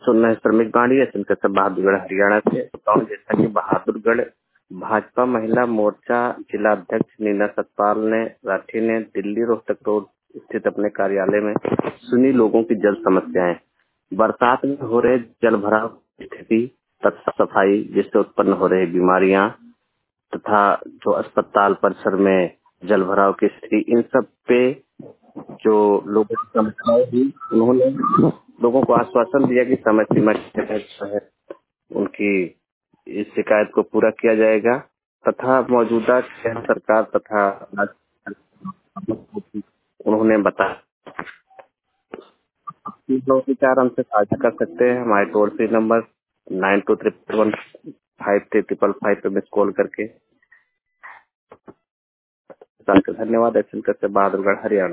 सुन रहे हैं श्रमिक गाड़ी से बहादुरगढ़ हरियाणा से। बताऊं जैसा कि बहादुरगढ़ भाजपा महिला मोर्चा जिला अध्यक्ष नीना सतपाल ने राठी ने दिल्ली रोहतक रोड स्थित अपने कार्यालय में सुनी लोगों की जल समस्याएं। बरसात में हो रहे जल भराव की स्थिति तथा सफाई जिससे उत्पन्न हो रही बीमारियां तथा जो अस्पताल परिसर में जल भराव की स्थिति, इन सब पे जो लोगों की समस्याएं थी, उन्होंने लोगों को आश्वासन दिया कि समय सीमा के तहत जो है उनकी इस शिकायत को पूरा किया जाएगा तथा मौजूदा केंद्र सरकार तथा उन्होंने बताया कि जो विचार हमसे साझा कर सकते हैं हमारे टोल फ्री नंबर 9231153555 पे मिस कॉल करके। धन्यवाद। ऐसे बहादुरगढ़ हरियाणा।